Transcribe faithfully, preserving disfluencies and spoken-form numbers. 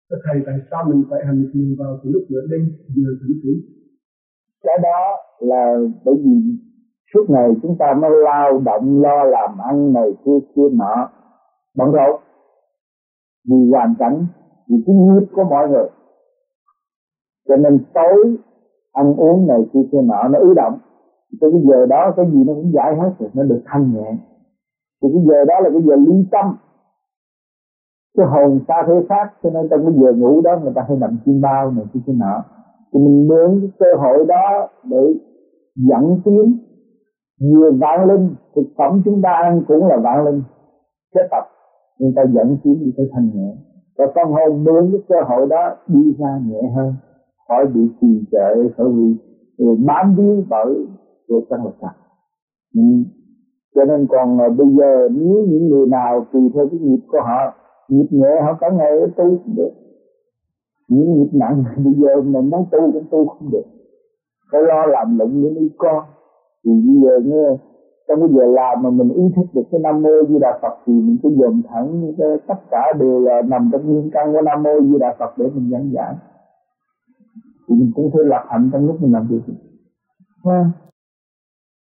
Thế thầy, tại sao mình phải hành thiền vào từ lúc nửa đêm vừa tỉnh thức? Cái đó là bởi vì suốt ngày chúng ta mới lao động lo làm ăn này kia kia nọ, bận rộn vì hoàn cảnh, vì cái nghiệp của mọi người, cho nên tối ăn uống này kia kia nọ nó ứ động. Tới cái giờ đó cái gì nó cũng giải hết rồi, nó được thanh nhẹ. Thì cái giờ đó là cái giờ ly tâm, cái hồn xa thế khác, cho nên trong cái giờ ngủ đó người ta hay nằm chim bao này kia kia nọ. Thì mình mượn cái cơ hội đó để dẫn tiến vừa vạn linh, thực phẩm chúng ta ăn cũng là vạn linh kết tập, người ta dẫn tiến đi tới thanh nhẹ. Và con hồn mượn cái cơ hội đó đi ra nhẹ hơn, khỏi bị trì trệ, khỏi bị bám víu bởi của căn vật chất. Ừ. Cho nên còn uh, bây giờ nếu những người nào tùy theo cái nghiệp của họ, nghiệp nhẹ họ cả ngày tu cũng được, những nghiệp nặng bây giờ mình muốn tu cũng tu không được, phải lo làm lụng với nuôi con. Thì bây giờ nghe trong cái giờ làm mà mình ý thức được cái Nam Mô Di Đà Phật thì mình cứ dồn thẳng cái, tất cả đều là nằm trong nguyên căn của Nam Mô Di Đà Phật để mình giảng giải, thì mình cũng phải lập hạnh trong lúc mình làm việc.